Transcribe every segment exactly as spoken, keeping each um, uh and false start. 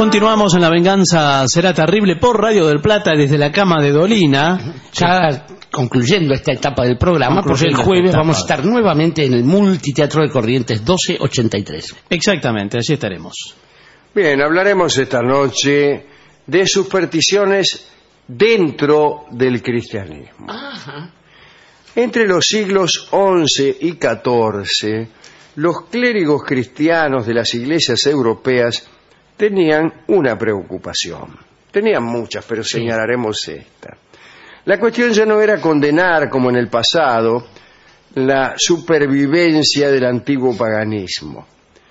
Continuamos en La Venganza Será Terrible por Radio del Plata desde la cama de Dolina. Ya concluyendo esta etapa del programa, porque el jueves vamos a estar nuevamente en el Multiteatro de Corrientes doce ochenta y tres. Exactamente, allí estaremos. Bien, hablaremos esta noche de supersticiones dentro del cristianismo. Ajá. Entre los siglos once y catorce, los clérigos cristianos de las iglesias europeas tenían una preocupación. Tenían muchas, pero Sí. señalaremos esta. La cuestión ya no era condenar, como en el pasado, la supervivencia del antiguo paganismo.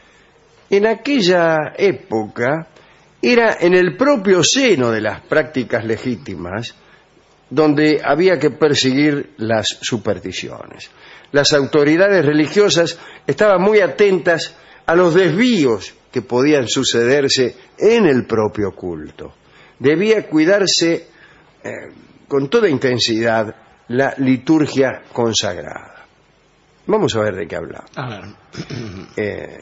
En aquella época era en el propio seno de las prácticas legítimas donde había que perseguir las supersticiones. Las autoridades religiosas estaban muy atentas a los desvíos que podían sucederse en el propio culto. Debía cuidarse eh, con toda intensidad la liturgia consagrada. Vamos a ver de qué hablamos. A ver. Eh,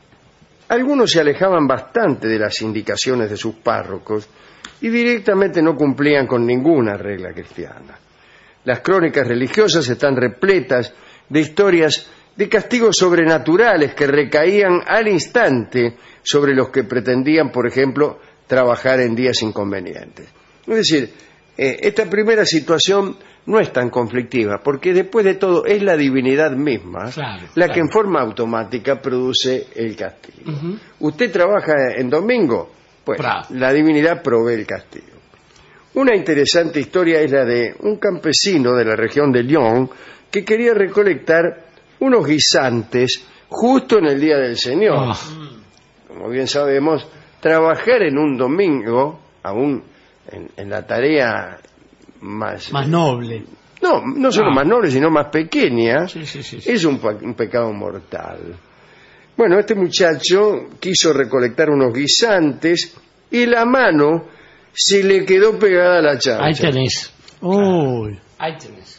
algunos se alejaban bastante de las indicaciones de sus párrocos y directamente no cumplían con ninguna regla cristiana. Las crónicas religiosas están repletas de historias de castigos sobrenaturales que recaían al instante sobre los que pretendían, por ejemplo, trabajar en días inconvenientes. Es decir, eh, esta primera situación no es tan conflictiva, porque después de todo es la divinidad misma Claro, la claro. que en forma automática produce el castigo. Ujú. Usted trabaja en domingo, pues Bravo. la divinidad provee el castigo. Una interesante historia es la de un campesino de la región de Lyon que quería recolectar unos guisantes justo en el día del Señor. Oh. Como bien sabemos, trabajar en un domingo, aún en, en la tarea más... Más noble. No, no solo Ah. más noble, sino más pequeña, Sí, sí, sí, sí. es un, pa- un pecado mortal. Bueno, este muchacho quiso recolectar unos guisantes y la mano se le quedó pegada a la chancha. Ahí tenés. Uy. Ahí tenés.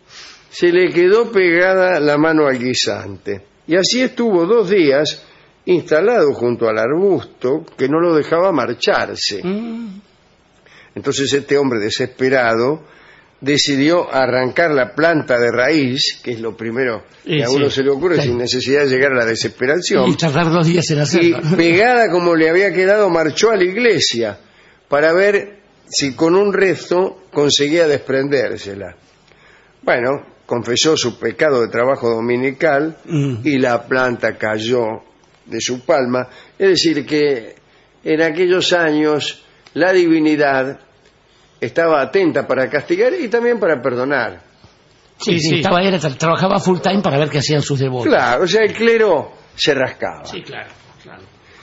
Se le quedó pegada la mano al guisante. Y así estuvo dos días instalado junto al arbusto que no lo dejaba marcharse. Mm. Entonces este hombre desesperado decidió arrancar la planta de raíz, que es lo primero que Sí, a uno sí. se le ocurre Sí. sin necesidad de llegar a la desesperación. Y tardar dos días en Y hacerlo. pegada como le había quedado, marchó a la iglesia para ver si con un rezo conseguía desprendérsela. Bueno, confesó su pecado de trabajo dominical Mm. y la planta cayó de su palma. Es decir, que en aquellos años la divinidad estaba atenta para castigar y también para perdonar. Sí, Sí, sí, sí. estaba, era, tra- trabajaba full time para ver qué hacían sus devotos. Claro, o sea, el clero se rascaba. Sí, claro, claro.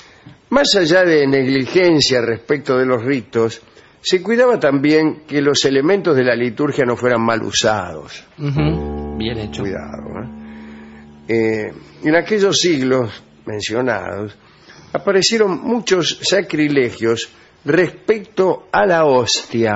Más allá de negligencia respecto de los ritos, se cuidaba también que los elementos de la liturgia no fueran mal usados. Ujú. Bien hecho. Cuidado. ¿eh? Eh, en aquellos siglos mencionados, aparecieron muchos sacrilegios respecto a la hostia.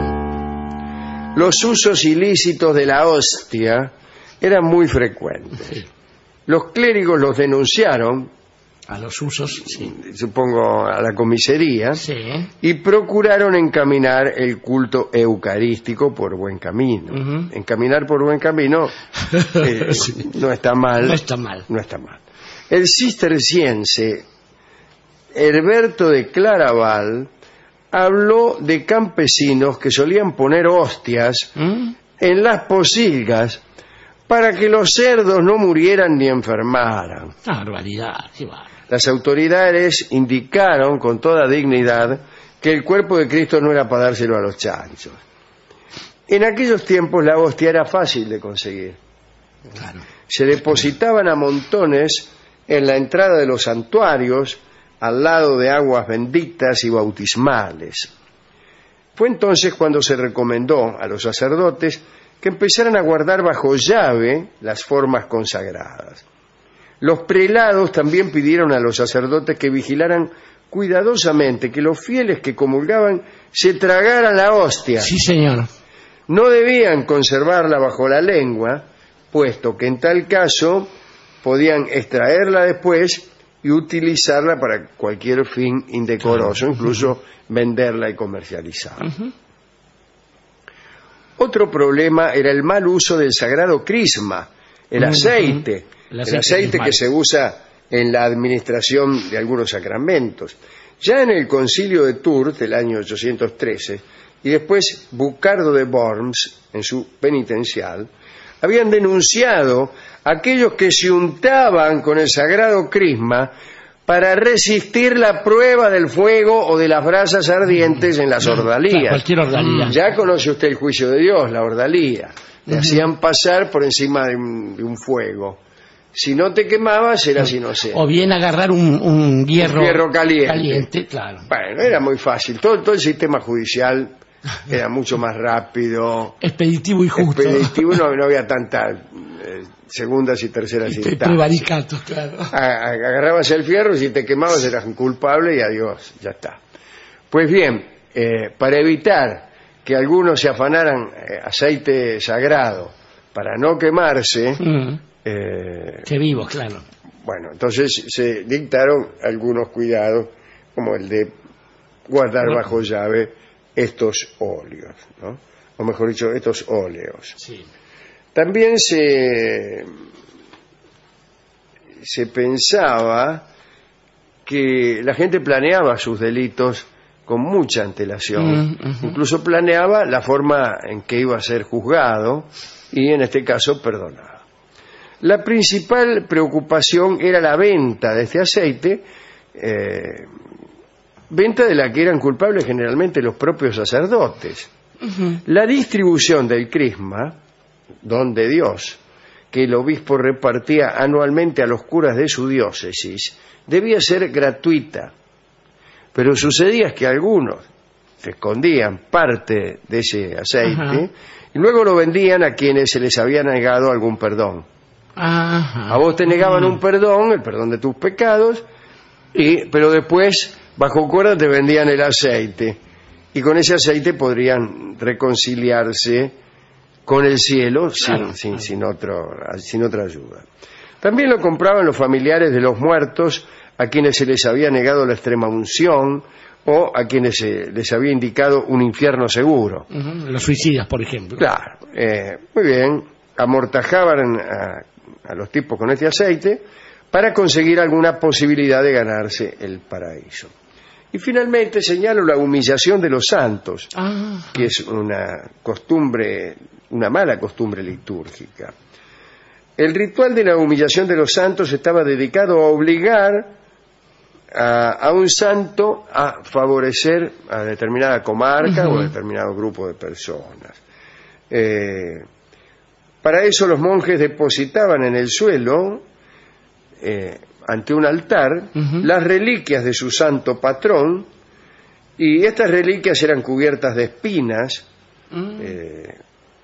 Los usos ilícitos de la hostia eran muy frecuentes. Sí. Los clérigos los denunciaron, A los usos, sí. supongo a la comisaría, Sí. y procuraron encaminar el culto eucarístico por buen camino. Ujú. Encaminar por buen camino eh, Sí. no está mal. No está mal. No está mal. El cisterciense Herberto de Claraval habló de campesinos que solían poner hostias ¿Mm? en las posilgas para que los cerdos no murieran ni enfermaran. Ah, barbaridad, qué bárbaro. Las autoridades indicaron con toda dignidad que el cuerpo de Cristo no era para dárselo a los chanchos. En aquellos tiempos la hostia era fácil de conseguir. Claro. Se depositaban a montones en la entrada de los santuarios, al lado de aguas benditas y bautismales. Fue entonces cuando se recomendó a los sacerdotes que empezaran a guardar bajo llave las formas consagradas. Los prelados también pidieron a los sacerdotes que vigilaran cuidadosamente que los fieles que comulgaban se tragaran la hostia. Sí, señor. No debían conservarla bajo la lengua, puesto que en tal caso podían extraerla después y utilizarla para cualquier fin indecoroso, claro. incluso uh-huh. venderla y comercializarla. Uh-huh. Otro problema era el mal uso del sagrado crisma, el uh-huh. aceite, el aceite, el aceite que se usa en la administración de algunos sacramentos. Ya en el concilio de Tours del año ochocientos trece y después Bucardo de Worms en su penitencial habían denunciado a aquellos que se untaban con el sagrado crisma para resistir la prueba del fuego o de las brasas ardientes en las ordalías. Claro, cualquier ordalía. Ya conoce usted el juicio de Dios, la ordalía. Le uh-huh. hacían pasar por encima de un, de un fuego. Si no te quemabas, eras inocente. O bien agarrar un, un hierro, un hierro caliente. caliente, claro. Bueno, era muy fácil. Todo, todo el sistema judicial era mucho más rápido. Expeditivo y justo. Expeditivo, no, no había tantas eh, segundas y terceras instancias. Prevaricatos, claro. A, agarrabas el fierro, si te quemabas eras un culpable y adiós, ya está. Pues bien, eh, para evitar que algunos se afanaran eh, aceite sagrado para no quemarse... Mm. Eh, que vivo, claro. Bueno, entonces se dictaron algunos cuidados, como el de guardar no. bajo llave estos óleos, ¿no? O mejor dicho, estos óleos. Sí. También se, se pensaba que la gente planeaba sus delitos con mucha antelación. Mm, uh-huh. Incluso planeaba la forma en que iba a ser juzgado y, en este caso, perdonado. La principal preocupación era la venta de este aceite, eh, venta de la que eran culpables generalmente los propios sacerdotes. Uh-huh. La distribución del crisma, don de Dios, que el obispo repartía anualmente a los curas de su diócesis, debía ser gratuita. Pero sucedía que algunos se escondían parte de ese aceite uh-huh. y luego lo vendían a quienes se les había negado algún perdón. Ajá. A vos te negaban un perdón, el perdón de tus pecados, y, pero después, bajo cuerda, te vendían el aceite. Y con ese aceite podrían reconciliarse con el cielo sin, claro, sin, claro. sin, otro, sin otra ayuda. También lo compraban los familiares de los muertos a quienes se les había negado la extrema unción o a quienes se les había indicado un infierno seguro. Uh-huh. Los suicidas, por ejemplo. Claro. Eh, muy bien. Amortajaban a a los tipos con este aceite para conseguir alguna posibilidad de ganarse el paraíso. Y finalmente señalo la humillación de los santos, ah. que es una costumbre, una mala costumbre litúrgica. El ritual de la humillación de los santos estaba dedicado a obligar a, a un santo a favorecer a determinada comarca uh-huh. o a determinado grupo de personas. Eh, Para eso los monjes depositaban en el suelo, eh, ante un altar, uh-huh. las reliquias de su santo patrón, y estas reliquias eran cubiertas de espinas, uh-huh. eh,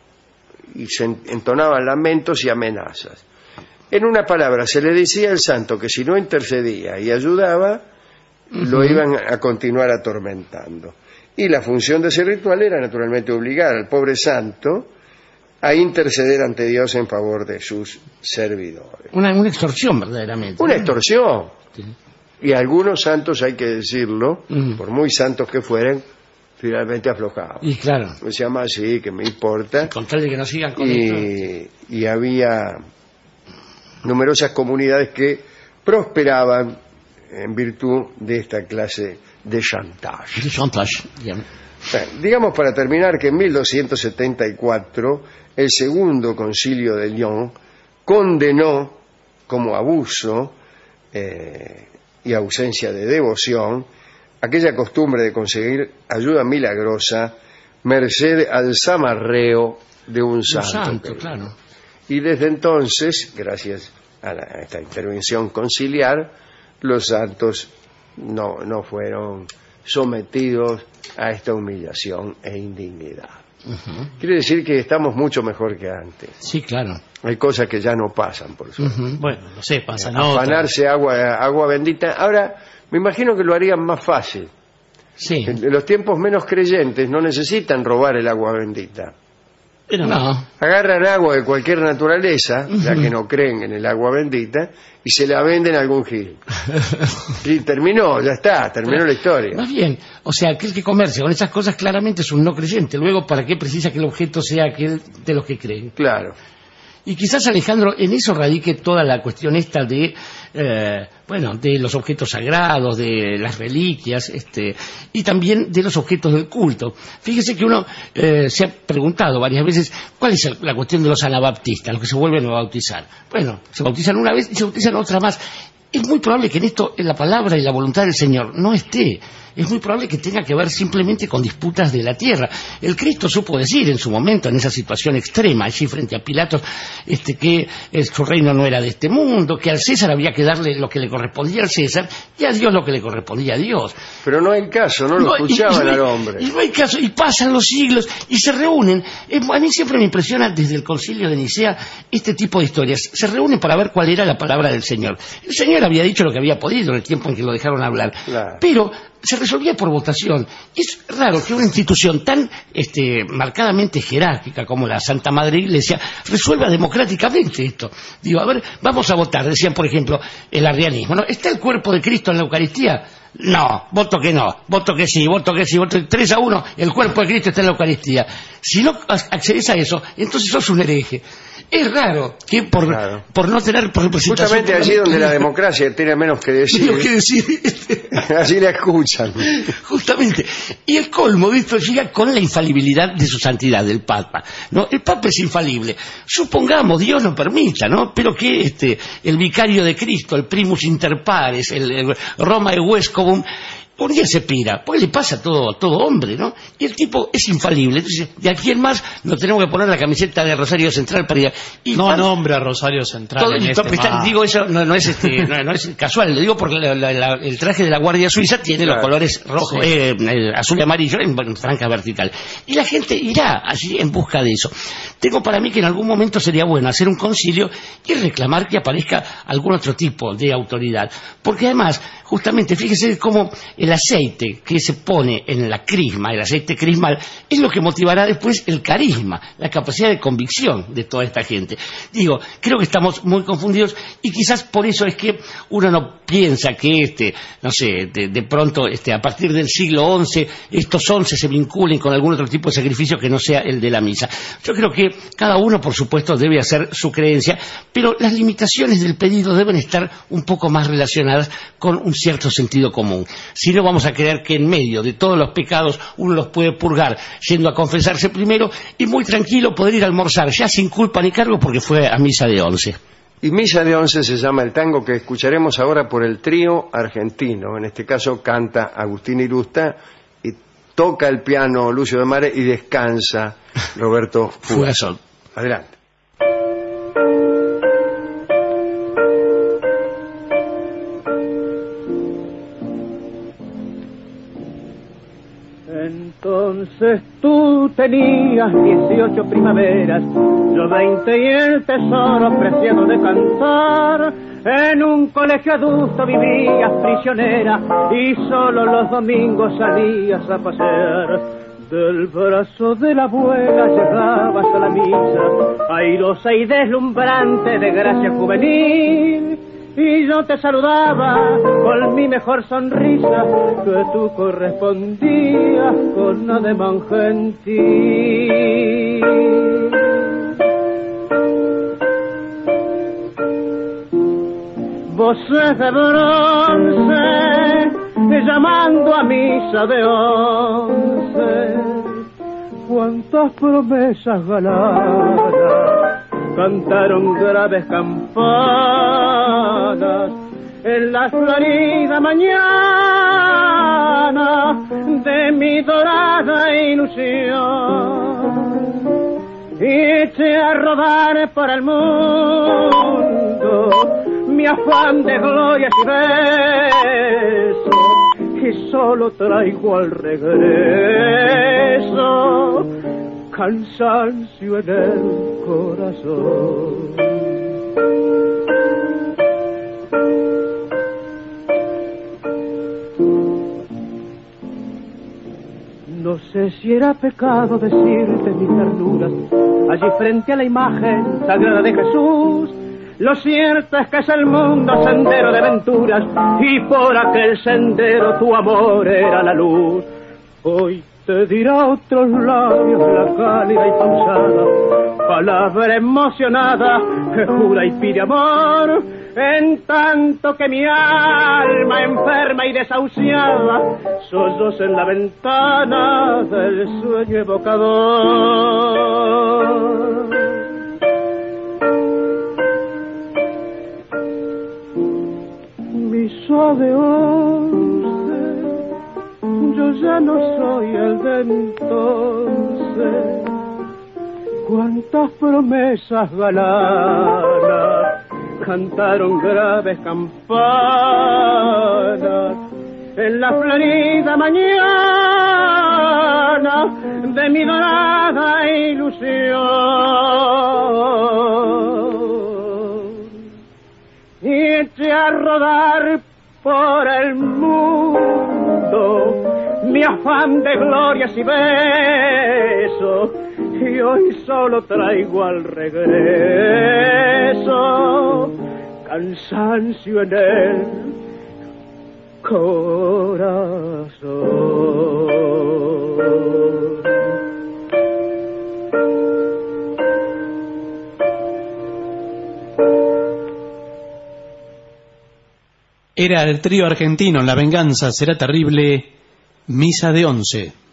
y se entonaban lamentos y amenazas. En una palabra, se le decía al santo que si no intercedía y ayudaba, uh-huh. lo iban a continuar atormentando. Y la función de ese ritual era naturalmente obligar al pobre santo a interceder ante Dios en favor de sus servidores. Una, una extorsión, verdaderamente. Una extorsión. Sí. Y algunos santos, hay que decirlo, uh-huh. por muy santos que fueren, finalmente aflojaban. Y claro. Se llama así, que me importa. Con tal de que no sigan con y, esto. Y había numerosas comunidades que prosperaban en virtud de esta clase de chantage. De chantage, bien. Bueno, digamos para terminar que en mil doscientos setenta y cuatro el segundo concilio de Lyon condenó como abuso eh, y ausencia de devoción aquella costumbre de conseguir ayuda milagrosa merced al zamarreo de un santo. Un santo, claro. Y desde entonces, gracias a, la, a esta intervención conciliar, los santos no, no fueron sometidos a esta humillación e indignidad. Uh-huh. Quiere decir que estamos mucho mejor que antes. Sí, claro. Hay cosas que ya no pasan, por suerte. Uh-huh. Bueno, no sé, pasan afanarse agua, agua bendita. Ahora, me imagino que lo harían más fácil. Sí. En los tiempos menos creyentes no necesitan robar el agua bendita. Pero no. Agarran agua de cualquier naturaleza, ya que no creen en el agua bendita, y se la venden a algún gil. Y terminó, ya está, terminó la historia. Más bien, o sea, aquel que comercia con esas cosas claramente es un no creyente. Luego, ¿para qué precisa que el objeto sea aquel de los que creen? Claro. Y quizás, Alejandro, en eso radique toda la cuestión esta de, eh, bueno, de los objetos sagrados, de las reliquias, este, y también de los objetos del culto. Fíjese que uno eh, se ha preguntado varias veces cuál es el, la cuestión de los anabaptistas, los que se vuelven a bautizar. Bueno, se bautizan una vez y se bautizan otra más. Es muy probable que en esto, en la palabra y la voluntad del Señor, no esté. Es muy probable que tenga que ver simplemente con disputas de la tierra. El Cristo supo decir en su momento, en esa situación extrema, allí frente a Pilatos, este, que el, su reino no era de este mundo, que al César había que darle lo que le correspondía al César y a Dios lo que le correspondía a Dios. Pero no hay caso, no lo no, escuchaban y, y, al hombre. Y no hay caso, y pasan los siglos y se reúnen. Eh, a mí siempre me impresiona desde el concilio de Nicea este tipo de historias. Se reúnen para ver cuál era la palabra del Señor. El Señor había dicho lo que había podido en el tiempo en que lo dejaron hablar. Claro. Pero se resolvía por votación. Es raro que una institución tan este, marcadamente jerárquica como la Santa Madre Iglesia resuelva democráticamente esto. Digo, a ver, vamos a votar. Decían, por ejemplo, el arrianismo, ¿no? ¿Está el cuerpo de Cristo en la Eucaristía? No, voto que no, voto que sí, voto que sí, voto tres a uno, el cuerpo de Cristo está en la Eucaristía. Si no accedes a eso, entonces sos un hereje. Es raro que por, claro. por no tener representación... Justamente allí donde la democracia tiene menos que decir. Menos que decir. Así la escuchan. Justamente. Y el colmo de esto llega con la infalibilidad de su santidad, del Papa. ¿No? El Papa es infalible. Supongamos, Dios lo permita, ¿no? Pero que este, el vicario de Cristo, el primus inter pares, el, el Roma e Vescovum, un día se pira, pues le pasa a todo, a todo hombre, ¿no? Y el tipo es infalible. Entonces, de aquí en más nos tenemos que poner la camiseta de Rosario Central para ir. Y no para... nombre a Rosario Central. Todo, en y este está, digo, eso no, no, es este, no, no es casual, le digo porque la, la, la, el traje de la Guardia Suiza tiene claro. los colores rojo, sí. eh, eh, azul y amarillo en, en franja vertical. Y la gente irá allí en busca de eso. Tengo para mí que en algún momento sería bueno hacer un concilio y reclamar que aparezca algún otro tipo de autoridad. Porque además, justamente, fíjese cómo el aceite que se pone en la crisma, el aceite crismal, es lo que motivará después el carisma, la capacidad de convicción de toda esta gente. Digo, creo que estamos muy confundidos y quizás por eso es que uno no piensa que este, no sé, de, de pronto este, a partir del siglo once estos once se vinculen con algún otro tipo de sacrificio que no sea el de la misa. Yo creo que cada uno, por supuesto, debe hacer su creencia, pero las limitaciones del pedido deben estar un poco más relacionadas con un cierto sentido común. Si no, vamos a creer que en medio de todos los pecados uno los puede purgar yendo a confesarse primero y muy tranquilo poder ir a almorzar ya sin culpa ni cargo porque fue a misa de once. Y misa de once se llama el tango que escucharemos ahora por el trío argentino. En este caso canta Agustín Irusta y toca el piano Lucio de Mare y descansa Roberto Fugasol. Adelante. Entonces tú tenías dieciocho primaveras, yo veinte y el tesoro preciado de cantar. En un colegio adulto vivías prisionera y solo los domingos salías a pasear. Del brazo de la abuela llegabas a la misa, airosa y deslumbrante de gracia juvenil. Y yo te saludaba con mi mejor sonrisa, que tú correspondías con ademán gentil. Voces de bronce llamando a misa de once, cuántas promesas ganadas cantaron graves campanas en la florida mañana de mi dorada ilusión. Y eché a rodar por el mundo mi afán de glorias y besos, y solo traigo al regreso cansancio en el corazón. No sé si era pecado decirte mis ternuras, allí frente a la imagen sagrada de Jesús. Lo cierto es que es el mundo sendero de aventuras, y por aquel sendero tu amor era la luz. Hoy te dirá otros labios la cálida y pausada palabra emocionada que jura y pide amor, en tanto que mi alma enferma y desahuciada solloza en la ventana del sueño evocador. Misa de once, yo ya no soy el de entonces. Cuántas promesas galanas cantaron graves campanas en la florida mañana de mi dorada ilusión. Y eché a rodar por el mundo mi afán de glorias y besos, y hoy solo traigo al regreso cansancio en el corazón. Era el trío argentino La Venganza Será Terrible, Misa de Once.